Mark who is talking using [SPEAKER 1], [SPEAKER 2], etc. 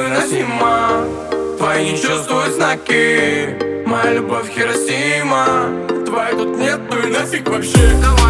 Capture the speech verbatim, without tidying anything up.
[SPEAKER 1] невыносима. Твои не чувствуют знаки, моя любовь Хиросима. Твоей тут нету и нафиг вообще.